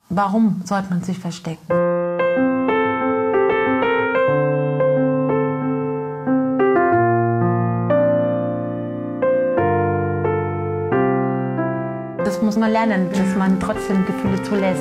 Warum sollte man sich verstecken? Das muss man lernen, dass man trotzdem Gefühle zulässt.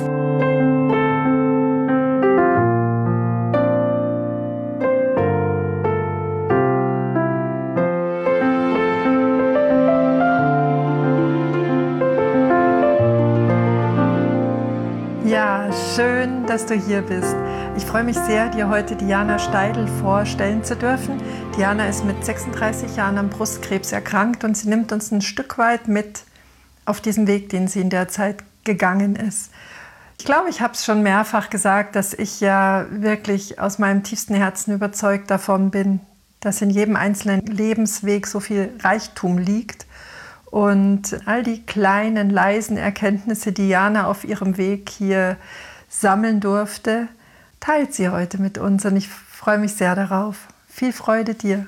Ja, schön, dass du hier bist. Ich freue mich sehr, dir heute Diana Steidl vorstellen zu dürfen. Diana ist mit 36 Jahren an Brustkrebs erkrankt und sie nimmt uns ein Stück weit mit auf diesen Weg, den sie in der Zeit gegangen ist. Ich glaube, ich habe es schon mehrfach gesagt, dass ich ja wirklich aus meinem tiefsten Herzen überzeugt davon bin, dass in jedem einzelnen Lebensweg so viel Reichtum liegt. Und all die kleinen, leisen Erkenntnisse, die Diana auf ihrem Weg hier sammeln durfte, teilt sie heute mit uns. Und ich freue mich sehr darauf. Viel Freude dir.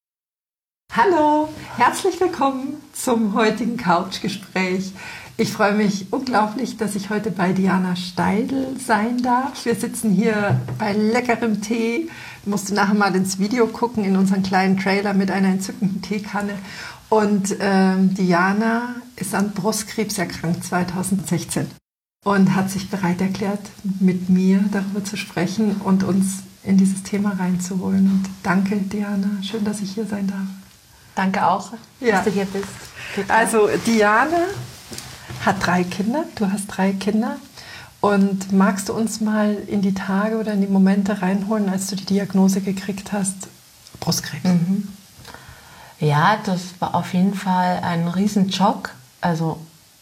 Hallo, herzlich willkommen zum heutigen Couchgespräch. Ich freue mich unglaublich, dass ich heute bei Diana Steidl sein darf. Wir sitzen hier bei leckerem Tee. Du musst nachher mal ins Video gucken, in unseren kleinen Trailer mit einer entzückenden Teekanne. Und Diana ist an Brustkrebs erkrankt 2016 und hat sich bereit erklärt, mit mir darüber zu sprechen und uns in dieses Thema reinzuholen. Und danke, Diana. Schön, dass ich hier sein darf. Danke auch, dass du hier bist. Also Diana hat 3 Kinder. Du hast 3 Kinder. Und magst du uns mal in die Tage oder in die Momente reinholen, als du die Diagnose gekriegt hast, Brustkrebs? Mhm. Ja, das war auf jeden Fall ein Riesenschock. Also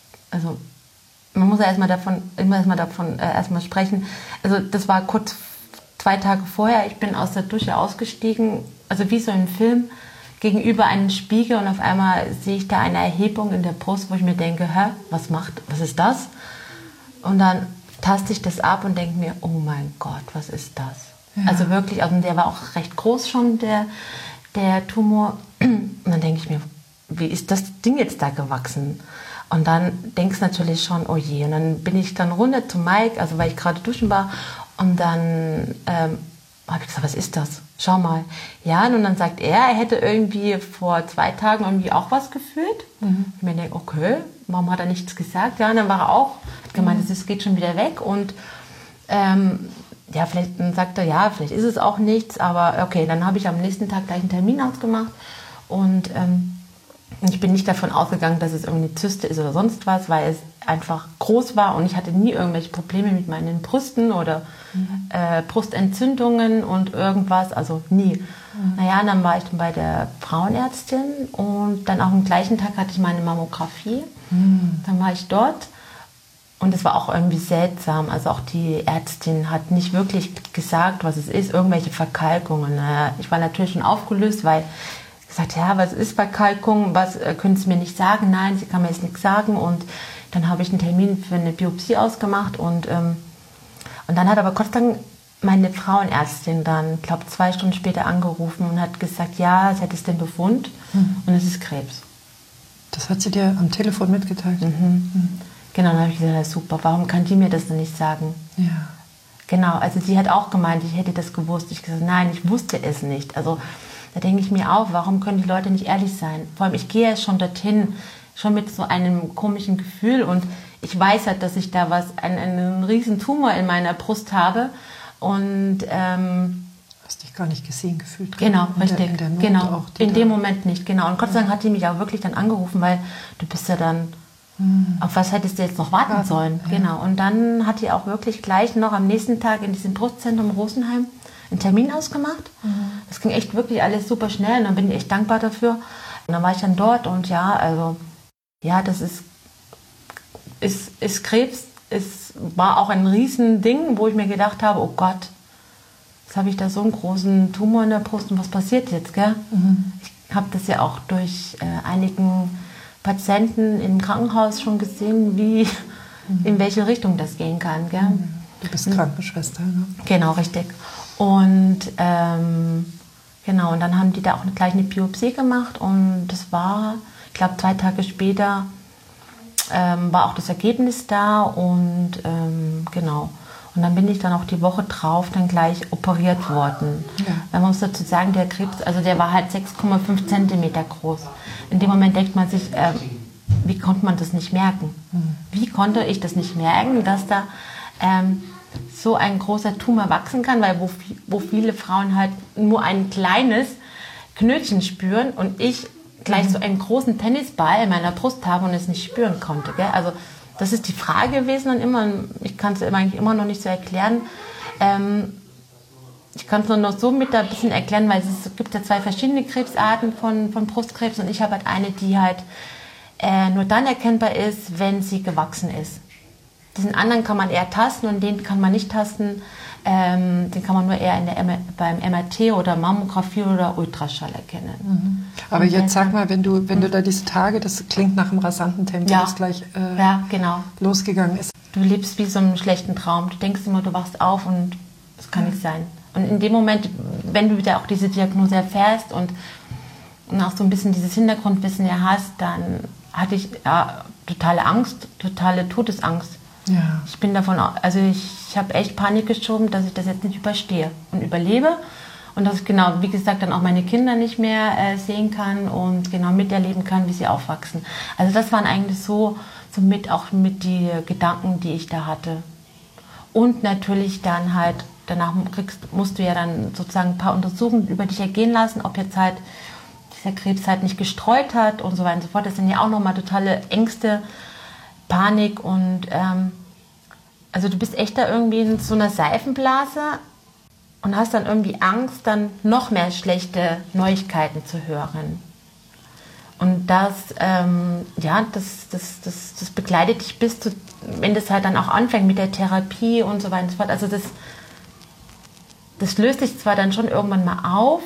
man muss ja erstmal davon sprechen. Also das war kurz 2 Tage vorher. Ich bin aus der Dusche ausgestiegen, also wie so im Film, gegenüber einem Spiegel und auf einmal sehe ich da eine Erhebung in der Brust, wo ich mir denke, was ist das? Und dann taste ich das ab und denke mir, oh mein Gott, was ist das? Ja. Also wirklich, also der war auch recht groß schon, der Tumor. Und dann denke ich mir, wie ist das Ding jetzt da gewachsen? Und dann denkst du natürlich schon, oh je. Und dann bin ich dann runter zu Mike, also weil ich gerade duschen war. Und dann habe ich gesagt, was ist das? Schau mal. Ja, und dann sagt er hätte irgendwie vor 2 Tagen irgendwie auch was gefühlt. Mhm. Ich mir denke, okay, warum hat er nichts gesagt? Ja, und dann war er auch, hat gemeint, es geht schon wieder weg. Und ja, vielleicht dann sagt er, ja, vielleicht ist es auch nichts. Aber okay, dann habe ich am nächsten Tag gleich einen Termin ausgemacht. Und ich bin nicht davon ausgegangen, dass es irgendeine Zyste ist oder sonst was, weil es einfach groß war und ich hatte nie irgendwelche Probleme mit meinen Brüsten oder Brustentzündungen und irgendwas, also nie. Naja, dann war ich dann bei der Frauenärztin und dann auch am gleichen Tag hatte ich meine Mammographie. Dann war ich dort und es war auch irgendwie seltsam. Also auch die Ärztin hat nicht wirklich gesagt, was es ist, irgendwelche Verkalkungen. Naja, ich war natürlich schon aufgelöst, weil gesagt, ja, was ist Verkalkung, was können Sie mir nicht sagen? Nein, sie kann mir jetzt nichts sagen. Und dann habe ich einen Termin für eine Biopsie ausgemacht und dann hat aber Gott sei Dank meine Frauenärztin dann, ich glaube 2 Stunden später angerufen und hat gesagt, ja, sie hat jetzt den Befund und es ist Krebs. Das hat sie dir am Telefon mitgeteilt? Genau, dann habe ich gesagt, super, warum kann die mir das denn nicht sagen? Ja. Genau, also sie hat auch gemeint, ich hätte das gewusst. Ich gesagt, nein, ich wusste es nicht. Also da denke ich mir auch, warum können die Leute nicht ehrlich sein? Vor allem, ich gehe ja schon dorthin, schon mit so einem komischen Gefühl und ich weiß halt, dass ich da einen riesen Tumor in meiner Brust habe und hast dich gar nicht gesehen gefühlt. Genau, richtig. In der Not genau, auch, in dem Moment nicht, genau. Und Gott sei Dank hat die mich auch wirklich dann angerufen, weil du bist ja dann, auf was hättest du jetzt noch warten sollen? Ja. Genau. Und dann hat die auch wirklich gleich noch am nächsten Tag in diesem Brustzentrum Rosenheim einen Termin ausgemacht. Das ging echt wirklich alles super schnell und dann bin ich echt dankbar dafür. Und dann war ich dann dort und das ist Krebs. Es war auch ein Riesending, wo ich mir gedacht habe, oh Gott, jetzt habe ich da so einen großen Tumor in der Brust und was passiert jetzt, gell? Ich habe das ja auch durch einigen Patienten im Krankenhaus schon gesehen, in welche Richtung das gehen kann, gell? Du bist Krankenschwester, ne? Genau, richtig. Und und dann haben die da auch gleich eine Biopsie gemacht und das war, ich glaube 2 Tage später war auch das Ergebnis da und genau. Und dann bin ich dann auch die Woche drauf dann gleich operiert worden. Ja. Man muss dazu sagen, der Krebs, also der war halt 6,5 Zentimeter groß. In dem Moment denkt man sich, wie konnte man das nicht merken? Wie konnte ich das nicht merken, dass da so ein großer Tumor wachsen kann? Weil wo viele Frauen halt nur ein kleines Knötchen spüren und ich gleich so einen großen Tennisball in meiner Brust habe und es nicht spüren konnte. Gell? Also das ist die Frage gewesen und immer, ich kann es eigentlich immer noch nicht so erklären. Ich kann es nur noch so mit ein bisschen erklären, weil es gibt ja 2 verschiedene Krebsarten von Brustkrebs und ich habe halt eine, die halt nur dann erkennbar ist, wenn sie gewachsen ist. Diesen anderen kann man eher tasten und den kann man nicht tasten. Den kann man nur eher beim MRT oder Mammographie oder Ultraschall erkennen. Aber jetzt sag mal, wenn du da diese Tage, das klingt nach einem rasanten Tempo, das gleich genau. losgegangen ist. Du lebst wie so einen schlechten Traum. Du denkst immer, du wachst auf und das kann nicht sein. Und in dem Moment, wenn du wieder auch diese Diagnose erfährst und auch so ein bisschen dieses Hintergrundwissen hast, dann hatte ich totale Angst, totale Todesangst. Ja. Ich bin davon, also ich habe echt Panik geschoben, dass ich das jetzt nicht überstehe und überlebe und dass ich genau, wie gesagt, dann auch meine Kinder nicht mehr sehen kann und genau miterleben kann, wie sie aufwachsen. Also das waren eigentlich so auch mit die Gedanken, die ich da hatte. Und natürlich dann halt, danach musst du ja dann sozusagen ein paar Untersuchungen über dich ergehen lassen, ob jetzt halt dieser Krebs halt nicht gestreut hat und so weiter und so fort. Das sind ja auch nochmal totale Ängste, Panik und also du bist echt da irgendwie in so einer Seifenblase und hast dann irgendwie Angst, dann noch mehr schlechte Neuigkeiten zu hören. Und das begleitet dich bis zu, wenn das halt dann auch anfängt mit der Therapie und so weiter und so fort. Also das löst sich zwar dann schon irgendwann mal auf,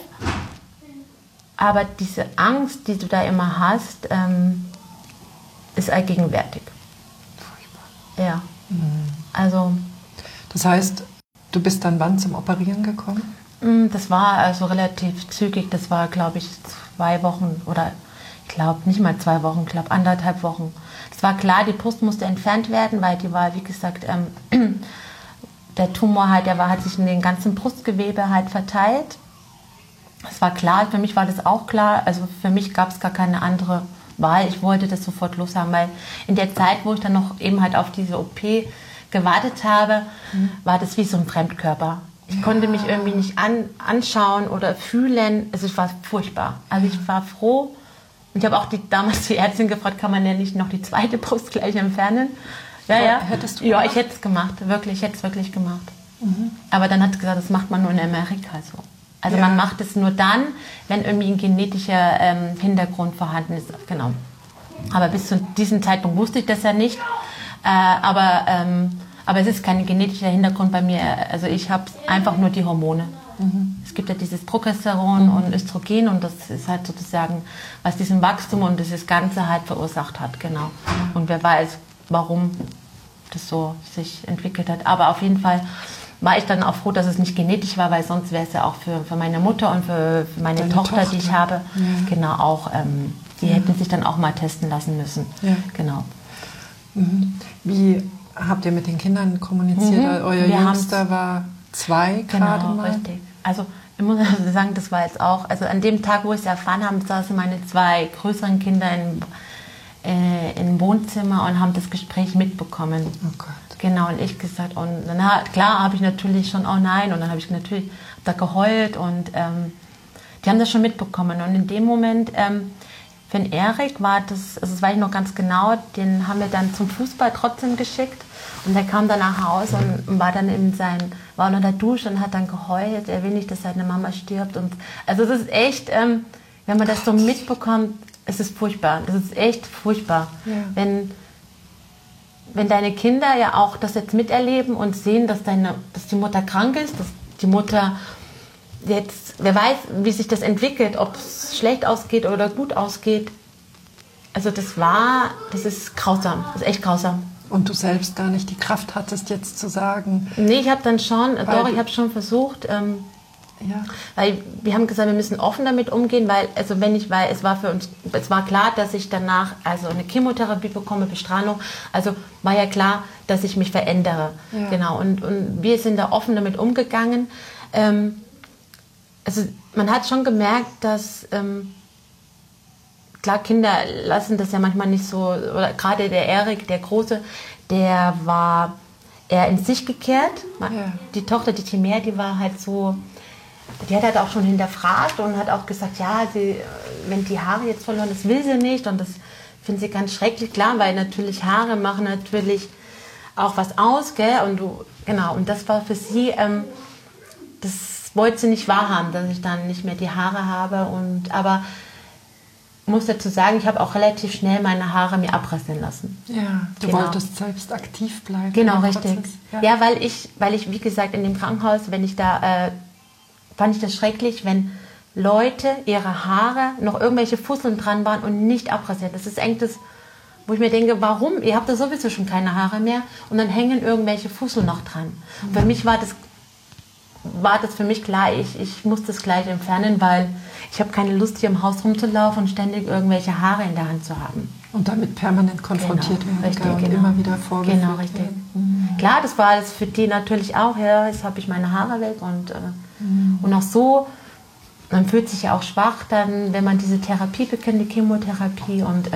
aber diese Angst, die du da immer hast, ist allgegenwärtig. Ja, also... Das heißt, du bist dann wann zum Operieren gekommen? Das war also relativ zügig, das war, glaube ich, 2 Wochen oder ich glaube nicht mal 2 Wochen, ich glaube 1,5 Wochen. Es war klar, die Brust musste entfernt werden, weil die war, wie gesagt, der Tumor halt, hat sich in den ganzen Brustgewebe halt verteilt. Es war klar, für mich war das auch klar, also für mich gab es gar keine andere Wahl, ich wollte das sofort loshaben, weil in der Zeit, wo ich dann noch eben halt auf diese OP gewartet habe, war das wie so ein Fremdkörper. Ich konnte mich irgendwie nicht anschauen oder fühlen, also es war furchtbar. Also ich war froh und ich habe auch damals die Ärztin gefragt, kann man ja nicht noch die zweite Brust gleich entfernen? Ja. Hättest du ja, ich hätte es gemacht, wirklich, ich hätte es wirklich gemacht. Aber dann hat sie gesagt, das macht man nur in Amerika so. Also man macht es nur dann, wenn irgendwie ein genetischer Hintergrund vorhanden ist. Genau. Aber bis zu diesem Zeitpunkt wusste ich das ja nicht. Aber es ist kein genetischer Hintergrund bei mir. Also ich habe einfach nur die Hormone. Es gibt ja dieses Progesteron und Östrogen und das ist halt sozusagen, was diesen Wachstum und dieses Ganze halt verursacht hat. Genau. Und wer weiß, warum das so sich entwickelt hat. Aber auf jeden Fall war ich dann auch froh, dass es nicht genetisch war, weil sonst wäre es ja auch für meine Mutter und für meine Tochter, die ich habe, genau auch, die hätten sich dann auch mal testen lassen müssen. Ja. Genau. Wie habt ihr mit den Kindern kommuniziert? Euer Jüngster war 2 gerade mal. Genau, richtig. Also ich muss sagen, das war jetzt auch, also an dem Tag, wo ich es erfahren habe, saßen meine 2 größeren Kinder im Wohnzimmer und haben das Gespräch mitbekommen. Oh Gott. Genau, und ich gesagt, und dann klar habe ich natürlich schon, oh nein, und dann habe ich natürlich da geheult und die haben das schon mitbekommen. Und in dem Moment, für den Erik war das, also das weiß ich noch ganz genau, den haben wir dann zum Fußball trotzdem geschickt und der kam dann nach Hause und war dann war unter der Dusche und hat dann geheult, er will nicht, dass seine Mama stirbt. Und also das ist echt, wenn man das so mitbekommt, es ist furchtbar, das ist echt furchtbar, wenn deine Kinder ja auch das jetzt miterleben und sehen, dass die Mutter krank ist, dass die Mutter jetzt, wer weiß, wie sich das entwickelt, ob es schlecht ausgeht oder gut ausgeht. Also das ist grausam, das ist echt grausam. Und du selbst gar nicht die Kraft hattest, jetzt zu sagen? Nee, ich habe dann schon, ich habe schon versucht, Ja. Weil wir haben gesagt, wir müssen offen damit umgehen, weil es war für uns, es war klar, dass ich danach also eine Chemotherapie bekomme, Bestrahlung. Also war ja klar, dass ich mich verändere. Ja. Genau. Und wir sind da offen damit umgegangen. Also man hat schon gemerkt, dass klar, Kinder lassen das ja manchmal nicht so, oder gerade der Erik, der Große, der war eher in sich gekehrt. Ja. Die Tochter, die Timea, die war halt so, die hat halt auch schon hinterfragt und hat auch gesagt, ja, wenn die Haare jetzt verloren, das will sie nicht und das findet sie ganz schrecklich, klar, weil natürlich Haare machen natürlich auch was aus, gell, und das war für sie, das wollte sie nicht wahrhaben, dass ich dann nicht mehr die Haare habe aber ich muss dazu sagen, ich habe auch relativ schnell meine Haare mir abrasieren lassen. Ja, du Genau. wolltest selbst aktiv bleiben. Genau, im richtig. Prozess. Ja, weil ich, wie gesagt, in dem Krankenhaus, fand ich das schrecklich, wenn Leute ihre Haare noch irgendwelche Fusseln dran waren und nicht abrasiert. Das ist eigentlich das, wo ich mir denke, warum? Ihr habt da sowieso schon keine Haare mehr und dann hängen irgendwelche Fusseln noch dran. Und für mich war das für mich klar, ich muss das gleich entfernen, weil ich habe keine Lust, hier im Haus rumzulaufen und ständig irgendwelche Haare in der Hand zu haben. Und damit permanent konfrontiert werden. Richtig, Und genau. immer wieder vorgeführt Genau, richtig. werden. Klar, das war das für die natürlich auch, ja, jetzt habe ich meine Haare weg und auch so, man fühlt sich ja auch schwach dann, wenn man diese Therapie bekommt, die Chemotherapie und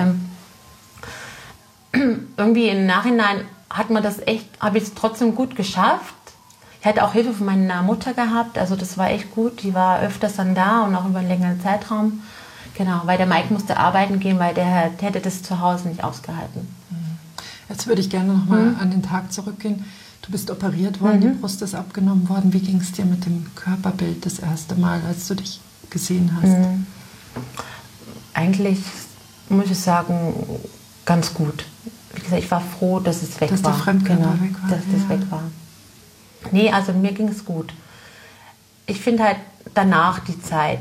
irgendwie im Nachhinein habe ich es trotzdem gut geschafft. Ich hatte auch Hilfe von meiner Mutter gehabt, also das war echt gut, die war öfters dann da und auch über einen längeren Zeitraum. Genau, weil der Mike musste arbeiten gehen, weil der hätte das zu Hause nicht ausgehalten. Jetzt würde ich gerne nochmal an den Tag zurückgehen. Du bist operiert worden, die Brust ist abgenommen worden. Wie ging es dir mit dem Körperbild das erste Mal, als du dich gesehen hast? Eigentlich muss ich sagen, ganz gut. Wie gesagt, ich war froh, dass es weg Dass war. der Fremdkörper weg war. Dass das weg war. Nee, also mir ging es gut. Ich finde halt danach die Zeit,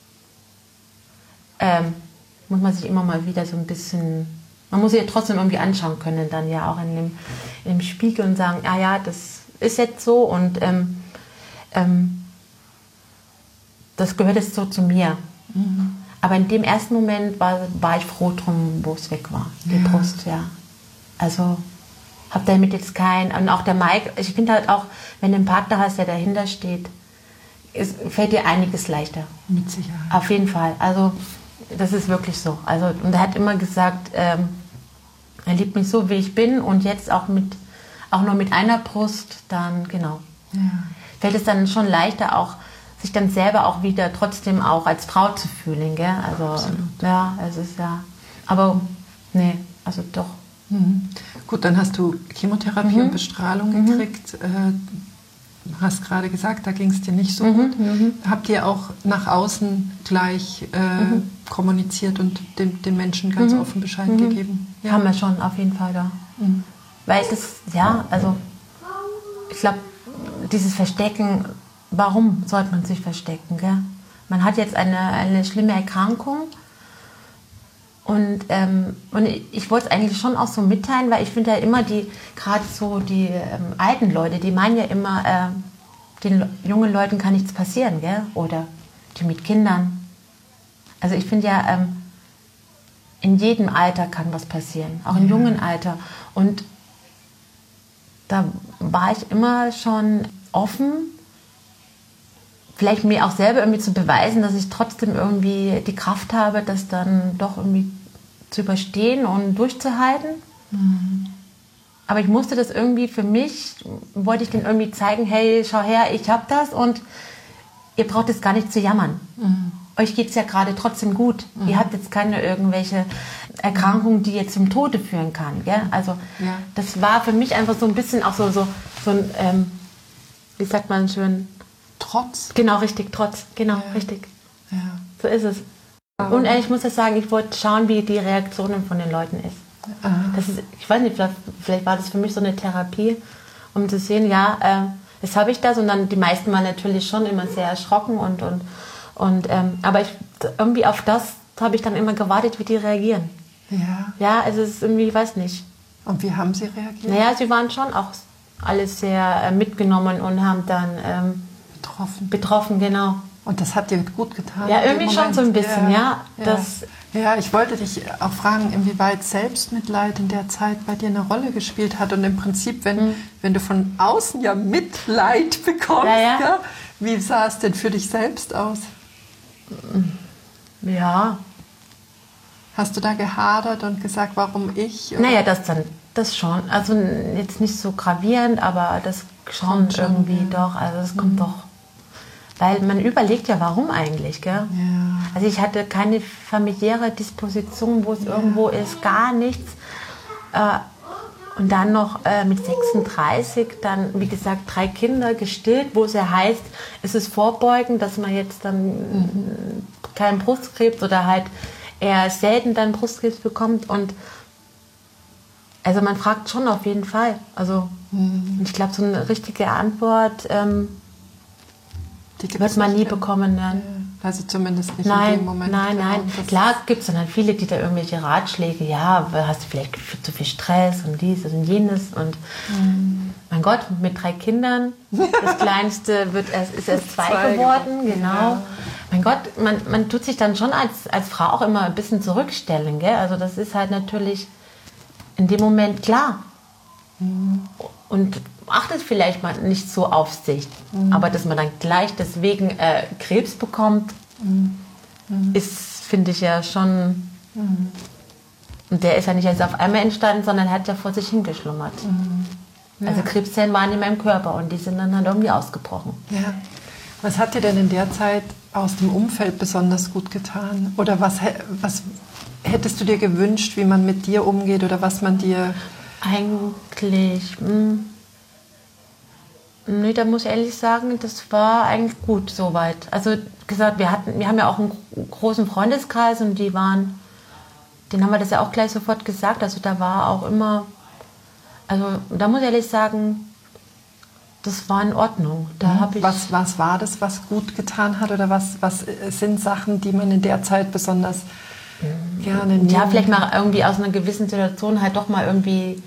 muss man sich immer mal wieder so ein bisschen, man muss sich ja trotzdem irgendwie anschauen können, dann ja auch in dem Spiegel und sagen, ah ja, das ist jetzt so und das gehört jetzt so zu mir. Aber in dem ersten Moment war ich froh drum, wo es weg war, die Brust, ja. Also habe damit jetzt und auch der Mike, ich finde halt auch, wenn du einen Partner hast, der dahinter steht, fällt dir einiges leichter. Mit Sicherheit. Auf jeden Fall. Also das ist wirklich so. Also, und er hat immer gesagt, er liebt mich so, wie ich bin und jetzt auch nur mit einer Brust, dann genau. Ja. Fällt es dann schon leichter, auch sich dann selber auch wieder trotzdem auch als Frau zu fühlen, gell? Also Absolut. ja, es ist ja. Aber nee, also doch. Gut, dann hast du Chemotherapie und Bestrahlung gekriegt. Du hast gerade gesagt, da ging es dir nicht so gut. Habt ihr auch nach außen gleich kommuniziert und den Menschen ganz offen Bescheid gegeben? Ja. Haben wir schon, auf jeden Fall da. Weil also ich glaube, dieses Verstecken, warum sollte man sich verstecken? Gell? Man hat jetzt eine schlimme Erkrankung und ich wollte es eigentlich schon auch so mitteilen, weil ich finde ja immer gerade so die alten Leute, die meinen ja immer, den jungen Leuten kann nichts passieren, gell? Oder die mit Kindern. Also ich finde ja, in jedem Alter kann was passieren, auch im jungen Alter. Und da war ich immer schon offen, vielleicht mir auch selber irgendwie zu beweisen, dass ich trotzdem irgendwie die Kraft habe, das dann doch irgendwie zu überstehen und durchzuhalten. Aber ich musste das irgendwie für mich, wollte ich denen irgendwie zeigen, hey, schau her, ich habe das und ihr braucht jetzt gar nicht zu jammern. Euch geht es ja gerade trotzdem gut. Ihr habt jetzt keine irgendwelche Erkrankung, die jetzt zum Tode führen kann. Gell? Also das war für mich einfach so ein bisschen auch so ein, wie sagt man schön? Trotz? Genau, richtig, Trotz. Genau, richtig. Ja. So ist es. Und ich muss ja sagen, ich wollte schauen, wie die Reaktionen von den Leuten ist. Ich weiß nicht, vielleicht war das für mich so eine Therapie, um zu sehen, jetzt habe ich das und dann die meisten waren natürlich schon immer sehr erschrocken aber irgendwie auf das habe ich dann immer gewartet, wie die reagieren. Ja. Ja, also es ist irgendwie, ich weiß nicht. Und wie haben sie reagiert? Naja, sie waren schon auch alle sehr mitgenommen und haben dann Betroffen, genau. Und das hat dir gut getan? Ja, irgendwie schon so ein bisschen, ja. Ja, ich wollte dich auch fragen, inwieweit Selbstmitleid in der Zeit bei dir eine Rolle gespielt hat. Und im Prinzip, wenn du von außen ja Mitleid bekommst, ja, wie sah es denn für dich selbst aus? Ja. Hast du da gehadert und gesagt, warum ich? Oder? Naja, das schon. Also jetzt nicht so gravierend, aber das schon irgendwie doch. Also das kommt doch. Weil man überlegt ja, warum eigentlich, gell? Ja. Also ich hatte keine familiäre Disposition, wo es irgendwo ist, gar nichts. Und dann noch mit 36 dann, wie gesagt, 3 Kinder gestillt, wo es ja heißt, es ist Vorbeugen, dass man jetzt dann keinen Brustkrebs oder halt eher selten dann Brustkrebs bekommt. Und also man fragt schon auf jeden Fall. Also ich glaube, so eine richtige Antwort wird man nie bekommen. Ja. Also zumindest nicht in dem Moment. Nein. Klar gibt es dann halt viele, die da irgendwelche Ratschläge, ja, hast du vielleicht zu viel Stress und dies und jenes. Und mein Gott, mit 3 Kindern, das Kleinste ist erst 2 geworden, genau. Ja. Mein Gott, man tut sich dann schon als Frau auch immer ein bisschen zurückstellen, gell? Also das ist halt natürlich in dem Moment klar. Und achtet vielleicht mal nicht so auf sich. Aber dass man dann gleich deswegen Krebs bekommt, ist, finde ich ja schon... Und der ist ja nicht erst auf einmal entstanden, sondern hat ja vor sich hingeschlummert. Ja. Also Krebszellen waren in meinem Körper und die sind dann halt irgendwie ausgebrochen. Ja. Was hat dir denn in der Zeit aus dem Umfeld besonders gut getan? Oder was hättest du dir gewünscht, wie man mit dir umgeht oder was man dir... Eigentlich, nee, da muss ich ehrlich sagen, das war eigentlich gut soweit. Also gesagt, wir haben ja auch einen großen Freundeskreis und denen haben wir das ja auch gleich sofort gesagt. Also da war auch immer, also da muss ich ehrlich sagen, das war in Ordnung. Da habe ich was war das, was gut getan hat oder was sind Sachen, die man in der Zeit besonders gerne nimmt? Ja, vielleicht mal irgendwie aus einer gewissen Situation halt doch mal irgendwie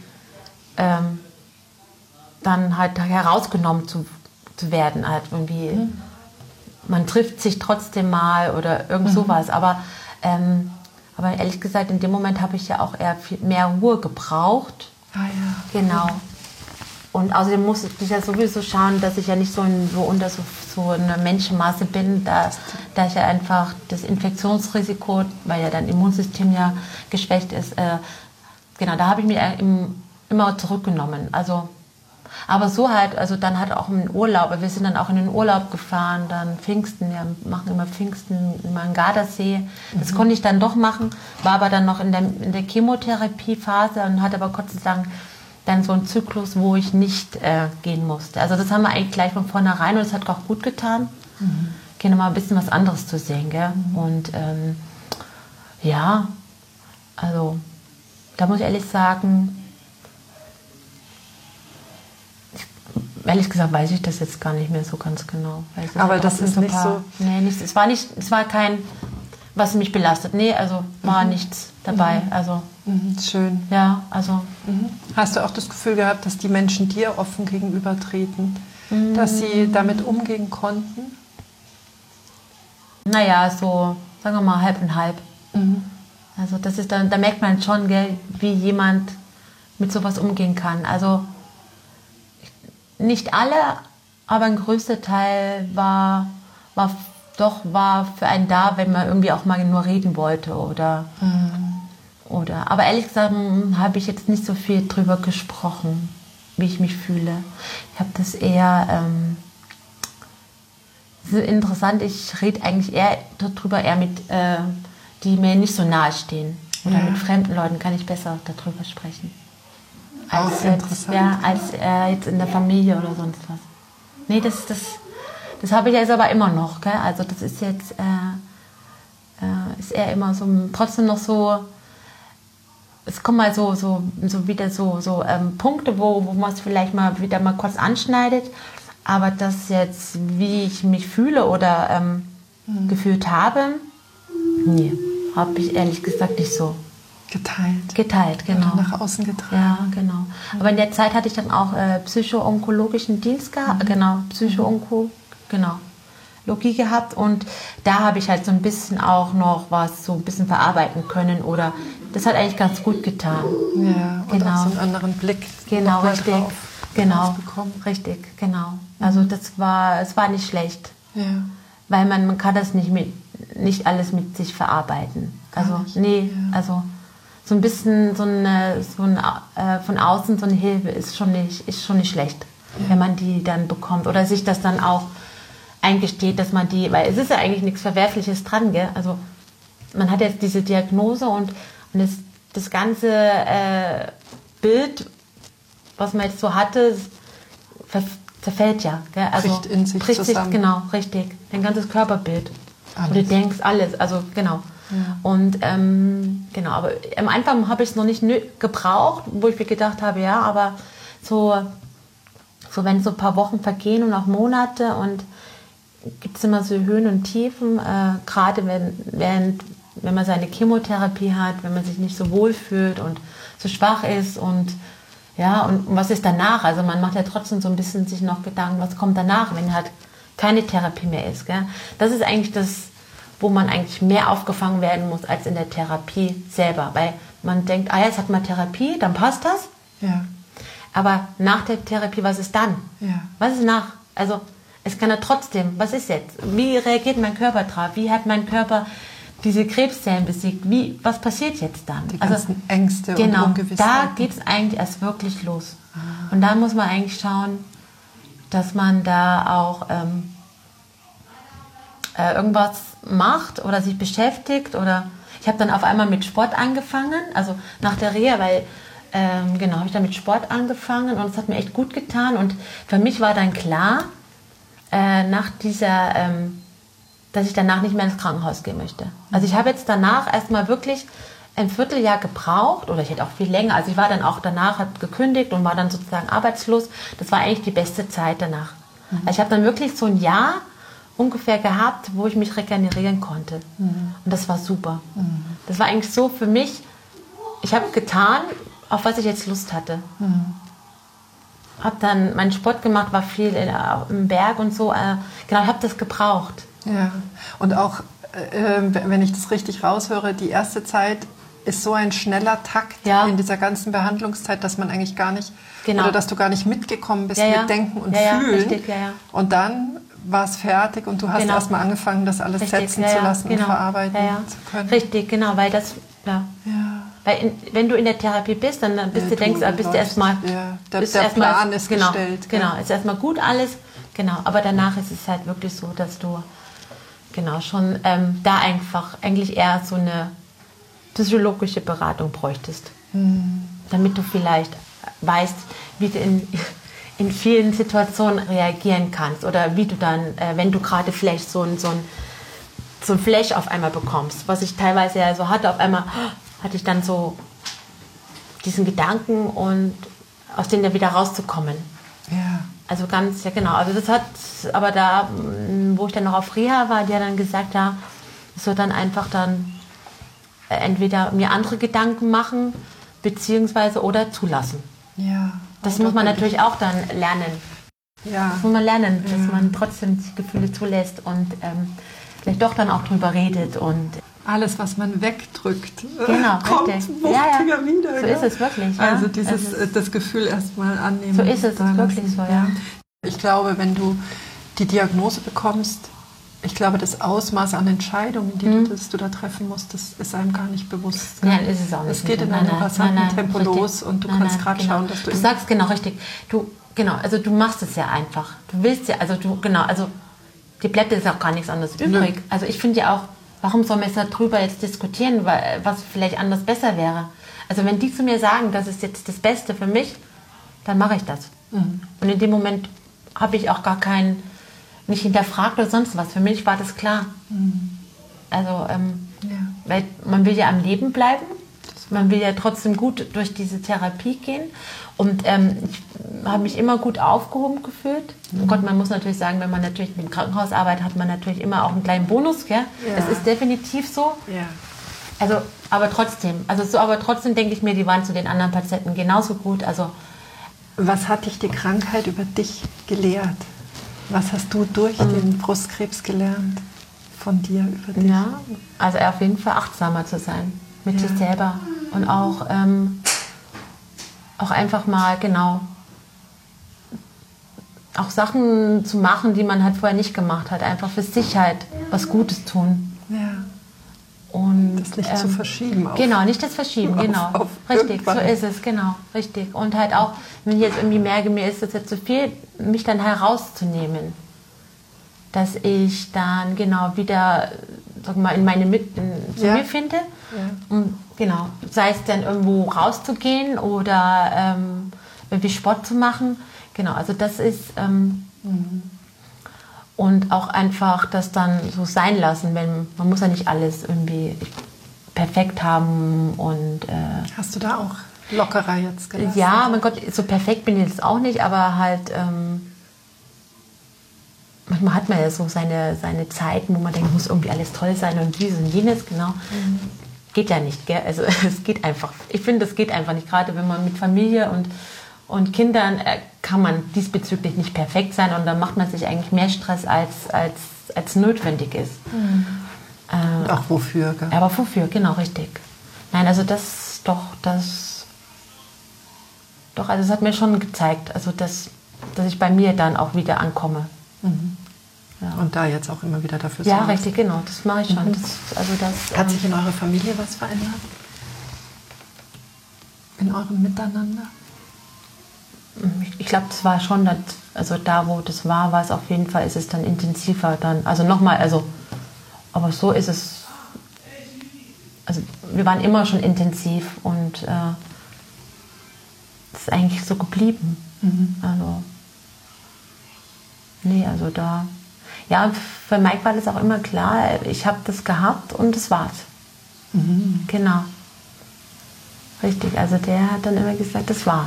dann halt herausgenommen zu werden. Halt irgendwie, man trifft sich trotzdem mal oder irgend sowas. Aber ehrlich gesagt, in dem Moment habe ich ja auch eher mehr Ruhe gebraucht. Ah ja. Genau. Und außerdem musste ich ja sowieso schauen, dass ich ja nicht so unter so einer Menschenmasse bin, da ich ja einfach das Infektionsrisiko, weil ja dein Immunsystem ja geschwächt ist, genau, da habe ich mich immer zurückgenommen. Also, aber so halt, also dann halt auch im Urlaub, wir sind dann auch in den Urlaub gefahren, dann Pfingsten, wir machen immer Pfingsten immer in Gardasee. Das konnte ich dann doch machen, war aber dann noch in der Chemotherapiephase und hatte aber Gott sei Dank dann so einen Zyklus, wo ich nicht gehen musste. Also das haben wir eigentlich gleich von vornherein und es hat auch gut getan. Genau, mal ein bisschen was anderes zu sehen, gell? Und ja, also da muss ich ehrlich sagen, ehrlich gesagt weiß ich das jetzt gar nicht mehr so ganz genau. Aber das ist nicht so... Nee, es war kein, was mich belastet. Nee, also war nichts dabei. Also, schön. Ja, also... Hast du auch das Gefühl gehabt, dass die Menschen dir offen gegenübertreten? Dass sie damit umgehen konnten? Naja, so, sagen wir mal, halb und halb. Also das ist dann, da merkt man schon, gell, wie jemand mit sowas umgehen kann. Also nicht alle, aber ein größter Teil war für einen da, wenn man irgendwie auch mal nur reden wollte oder aber ehrlich gesagt habe ich jetzt nicht so viel drüber gesprochen, wie ich mich fühle. Ich habe das eher interessant, ich rede eigentlich eher darüber, mit die mir nicht so nahe stehen. Oder mit fremden Leuten kann ich besser darüber sprechen. Als jetzt in der Familie oder sonst was. Nee, das habe ich jetzt aber immer noch. Gell? Also das ist jetzt ist eher immer so, trotzdem noch so, es kommen mal so wieder so Punkte, wo man es vielleicht mal wieder mal kurz anschneidet. Aber das jetzt, wie ich mich fühle oder gefühlt habe, nee, habe ich ehrlich gesagt nicht so. Geteilt, genau. Oder nach außen getragen. Ja, genau. Aber in der Zeit hatte ich dann auch psycho-onkologischen Dienst gehabt, genau, Psycho-Onko genau. Loki gehabt und da habe ich halt so ein bisschen auch noch was so ein bisschen verarbeiten können oder das hat eigentlich ganz gut getan. Ja, und auch so einen anderen Blick. Genau, richtig. Genau, richtig, genau. Also es war nicht schlecht. Ja. Weil man kann das nicht alles mit sich verarbeiten. Also also so ein bisschen von außen so eine Hilfe ist schon nicht schlecht, wenn man die dann bekommt oder sich das dann auch eingesteht, dass man weil es ist ja eigentlich nichts Verwerfliches dran, gell? Also man hat jetzt diese Diagnose und das ganze Bild, was man jetzt so hatte, zerfällt ja. Gell? Also bricht in sich zusammen. Genau, richtig. Dein ganzes Körperbild. Und du denkst alles, also genau. Ja. Und genau, aber am Anfang habe ich es noch nicht gebraucht, wo ich mir gedacht habe, ja, aber so wenn so ein paar Wochen vergehen und auch Monate und gibt es immer so Höhen und Tiefen, gerade wenn man seine Chemotherapie hat, wenn man sich nicht so wohl fühlt und so schwach ist und was ist danach? Also man macht ja trotzdem so ein bisschen sich noch Gedanken, was kommt danach, wenn halt keine Therapie mehr ist. Gell? Das ist eigentlich das, wo man eigentlich mehr aufgefangen werden muss als in der Therapie selber, weil man denkt, jetzt hat man Therapie, dann passt das. Ja. Aber nach der Therapie, was ist dann? Ja. Was ist nach? Also es kann ja trotzdem, was ist jetzt? Wie reagiert mein Körper drauf? Wie hat mein Körper diese Krebszellen besiegt? Was passiert jetzt dann? Die ganzen Ängste und Ungewissheiten. Da geht es eigentlich erst wirklich los. Und da muss man eigentlich schauen, dass man da auch irgendwas macht oder sich beschäftigt. Oder ich habe dann auf einmal mit Sport angefangen, also nach der Reha, weil habe ich dann mit Sport angefangen und es hat mir echt gut getan. Und für mich war dann klar, nach dieser, dass ich danach nicht mehr ins Krankenhaus gehen möchte. Also ich habe jetzt danach erstmal wirklich ein Vierteljahr gebraucht oder ich hätte auch viel länger. Also ich war dann auch danach, habe gekündigt und war dann sozusagen arbeitslos. Das war eigentlich die beste Zeit danach. Also ich habe dann wirklich so ein Jahr ungefähr gehabt, wo ich mich regenerieren konnte. Und das war super. Das war eigentlich so für mich, ich habe getan, auf was ich jetzt Lust hatte. Habe dann meinen Sport gemacht, war viel im Berg und so. Ich habe das gebraucht. Ja, und auch, wenn ich das richtig raushöre, die erste Zeit ist so ein schneller Takt in dieser ganzen Behandlungszeit, dass man eigentlich gar nicht, oder dass du gar nicht mitgekommen bist mit Denken und Fühlen. Richtig, und dann war es fertig und du hast erstmal angefangen, das alles setzen zu lassen und verarbeiten zu können. Richtig, genau, weil das, Weil wenn du in der Therapie bist, dann bist du erstmal... Ja, der Plan ist gestellt. Genau, ist erstmal gut alles. Genau, aber danach ist es halt wirklich so, dass du schon da eigentlich eher so eine physiologische Beratung bräuchtest. Damit du vielleicht weißt, wie du in vielen Situationen reagieren kannst. Oder wie du dann, wenn du gerade vielleicht so ein Flash auf einmal bekommst, was ich teilweise ja so hatte, auf einmal hatte ich dann so diesen Gedanken und aus denen da wieder rauszukommen. Ja. Also ganz, also das hat, aber da, wo ich dann noch auf Reha war, die hat dann gesagt, es wird dann einfach dann entweder mir andere Gedanken machen, beziehungsweise oder zulassen. Ja. Das muss man natürlich auch dann lernen. Ja. Das muss man lernen, dass man trotzdem die Gefühle zulässt und vielleicht doch dann auch drüber redet und alles, was man wegdrückt, kommt wuchtiger wieder. So ist es wirklich. Ja? Also das Gefühl erstmal annehmen. So ist es wirklich so, ja. Ich glaube, wenn du die Diagnose bekommst, ich glaube, das Ausmaß an Entscheidungen, die du da treffen musst, das ist einem gar nicht bewusst. Nein, ist es auch nicht. Es geht in einem rasanten Tempo los und du kannst gerade schauen, dass du... Du sagst genau richtig. Also du machst es ja einfach. Du willst ja, also dir bleibt jetzt auch gar nichts anderes übrig. Nö. Also ich finde ja auch, warum soll man jetzt darüber jetzt diskutieren, was vielleicht anders besser wäre? Also wenn die zu mir sagen, das ist jetzt das Beste für mich, dann mache ich das. Und in dem Moment habe ich auch gar nicht hinterfragt oder sonst was. Für mich war das klar. Also, weil man will ja am Leben bleiben. Man will ja trotzdem gut durch diese Therapie gehen. Und ich habe mich immer gut aufgehoben gefühlt. Oh Gott, man muss natürlich sagen, wenn man natürlich mit dem Krankenhaus arbeitet, hat man natürlich immer auch einen kleinen Bonus. Gell? Ja. Das ist definitiv so. Ja. Also, aber trotzdem denke ich mir, die waren zu den anderen Patienten genauso gut. Also, was hat dich die Krankheit über dich gelehrt? Was hast du durch den Brustkrebs gelernt von dir über dich? Ja, also auf jeden Fall achtsamer zu sein mit sich selber und auch einfach mal, genau, auch Sachen zu machen, die man halt vorher nicht gemacht hat. Einfach für sich halt was Gutes tun. Ja. Und, das nicht zu verschieben. Genau, nicht das Verschieben, genau. Auf richtig, irgendwann. so ist es, genau, richtig. Und halt auch, wenn ich jetzt irgendwie merke, mir ist das jetzt zu viel, mich dann herauszunehmen. Dass ich dann genau wieder, sag mal, in meine zu mir finde. Ja. Und genau, sei es dann irgendwo rauszugehen oder irgendwie Sport zu machen. Genau, also das ist und auch einfach das dann so sein lassen, wenn man muss ja nicht alles irgendwie perfekt haben und hast du da auch lockerer jetzt gelassen? Ja, mein Gott, so perfekt bin ich jetzt auch nicht, aber halt manchmal hat man ja so seine Zeiten, wo man denkt, muss irgendwie alles toll sein und dieses und jenes, genau. Geht ja nicht, gell? Also es geht einfach. Ich finde, das geht einfach nicht. Gerade wenn man mit Familie und Kindern kann man diesbezüglich nicht perfekt sein und dann macht man sich eigentlich mehr Stress, als notwendig ist. Und auch wofür, gell? Aber wofür, genau, richtig. Nein, also also es hat mir schon gezeigt, also dass ich bei mir dann auch wieder ankomme. Ja. Und da jetzt auch immer wieder dafür sorgen. Ja, richtig, genau, das mache ich schon. Hat sich in eurer Familie was verändert? In eurem Miteinander? Ich glaube, das war schon, also da, wo das war es auf jeden Fall, ist es dann intensiver dann. Also nochmal, aber so ist es, also wir waren immer schon intensiv und es ist eigentlich so geblieben. Also, nee, also da, ja, und für Mike war das auch immer klar, ich habe das gehabt und das war's. Genau. Richtig, also der hat dann immer gesagt, das war's.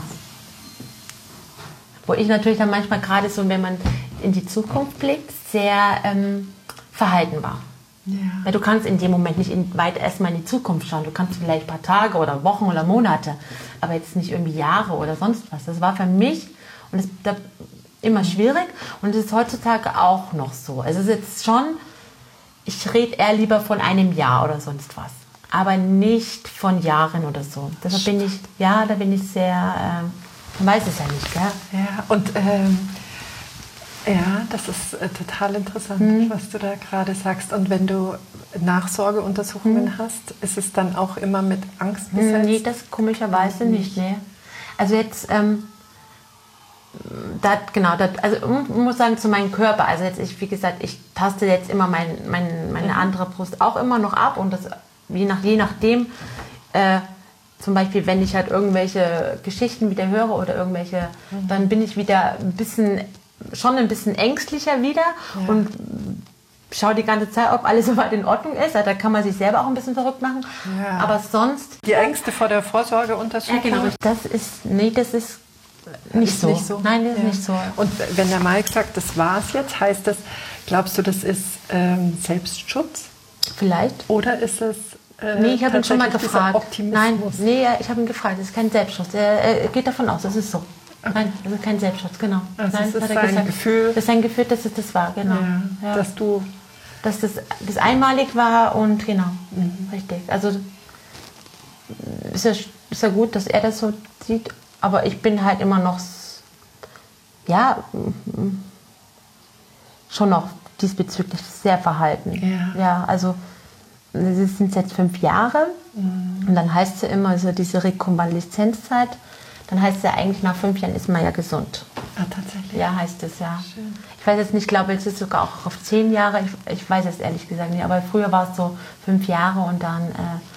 Wo ich natürlich dann manchmal gerade so, wenn man in die Zukunft blickt, sehr verhalten war. Ja. Weil du kannst in dem Moment nicht weit erstmal in die Zukunft schauen. Du kannst vielleicht ein paar Tage oder Wochen oder Monate, aber jetzt nicht irgendwie Jahre oder sonst was. Das war für mich und das immer schwierig und es ist heutzutage auch noch so. Also es ist jetzt schon, ich rede eher lieber von einem Jahr oder sonst was, aber nicht von Jahren oder so. Deshalb bin ich sehr... Man weiß es ja nicht, gell? Ja, und das ist total interessant, was du da gerade sagst. Und wenn du Nachsorgeuntersuchungen hast, ist es dann auch immer mit Angst besetzt? Nee, das komischerweise nicht, nee. Also jetzt, also ich muss sagen, zu meinem Körper, also jetzt wie gesagt, ich taste jetzt immer meine andere Brust auch immer noch ab und das je nachdem, zum Beispiel, wenn ich halt irgendwelche Geschichten wieder höre oder irgendwelche, dann bin ich wieder ein bisschen ängstlicher wieder und schaue die ganze Zeit, ob alles soweit in Ordnung ist. Also da kann man sich selber auch ein bisschen verrückt machen. Ja. Aber sonst... Die Ängste vor der Vorsorgeuntersuchung? Ja, genau. Das ist nicht so. Nein, das ist nicht so. Und wenn der Mike sagt, das war's jetzt, heißt das, glaubst du, das ist Selbstschutz? Vielleicht. Oder ist es... Nee, ich habe ihn schon mal gefragt. Nein, ich habe ihn gefragt. Das ist kein Selbstschutz. Er geht davon aus, das ist so. Okay. Nein, das ist kein Selbstschutz, genau. Also Nein, das ist sein Gefühl. Das ist sein Gefühl, dass es das war, genau. Ja, dass das einmalig war und genau, richtig. Also ist ja gut, dass er das so sieht, aber ich bin halt immer noch, schon noch diesbezüglich sehr verhalten. Ja, also es sind jetzt 5 Jahre und dann heißt es ja immer so diese Rekonvaleszenzzeit, dann heißt es ja eigentlich nach 5 Jahren ist man ja gesund. Ah, tatsächlich? Ja, heißt es ja. Schön. Ich weiß jetzt nicht, ich glaube, es ist sogar auch auf 10 Jahre, ich weiß es ehrlich gesagt nicht, aber früher war es so 5 Jahre und dann,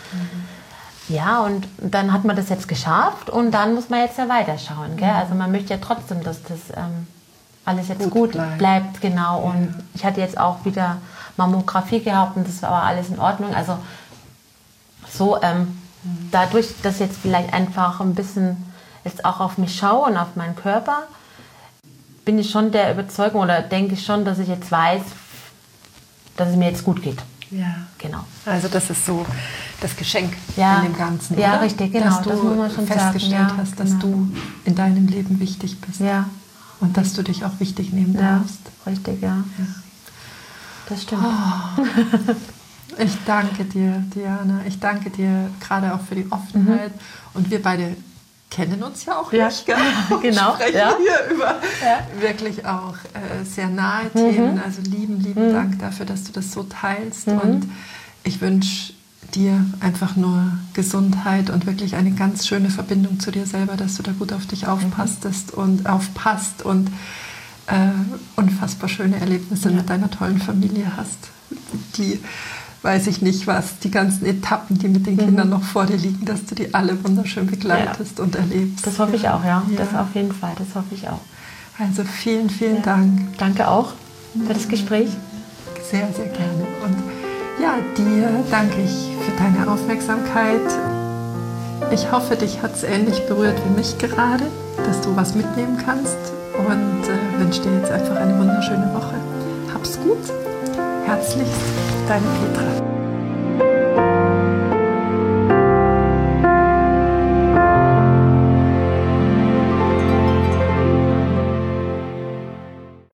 und dann hat man das jetzt geschafft und dann muss man jetzt ja weiterschauen, gell? Also man möchte ja trotzdem, dass das alles jetzt gut bleibt, genau. Und ich hatte jetzt auch wieder Mammographie gehabt und das war alles in Ordnung. Also so, dadurch, dass ich jetzt vielleicht einfach ein bisschen jetzt auch auf mich schaue und auf meinen Körper, bin ich schon der Überzeugung oder denke ich schon, dass ich jetzt weiß, dass es mir jetzt gut geht. Ja. Genau. Also das ist so das Geschenk in dem Ganzen, richtig, genau. Dass du das muss man schon festgestellt sagen. hast, dass du in deinem Leben wichtig bist. Ja. und dass du dich auch wichtig nehmen darfst. Richtig, ja. Das stimmt. Ich danke dir, Diana. Ich danke dir gerade auch für die Offenheit. Und wir beide kennen uns ja auch nicht, gell? Genau. Sprechen hier über wirklich auch sehr nahe Themen. Also lieben Dank dafür, dass du das so teilst. Und ich wünsche dir einfach nur Gesundheit und wirklich eine ganz schöne Verbindung zu dir selber, dass du da gut auf dich aufpasst und unfassbar schöne Erlebnisse mit deiner tollen Familie hast. Die, weiß ich nicht was, die ganzen Etappen, die mit den Kindern noch vor dir liegen, dass du die alle wunderschön begleitest und erlebst. Das hoffe ich auch, ja. Das auf jeden Fall, das hoffe ich auch. Also vielen Dank. Danke auch für das Gespräch. Sehr, sehr gerne. Und ja, dir danke ich für deine Aufmerksamkeit. Ich hoffe, dich hat es ähnlich berührt wie mich gerade, dass du was mitnehmen kannst und wünsche dir jetzt einfach eine wunderschöne Woche. Hab's gut. Herzlichst, deine Petra.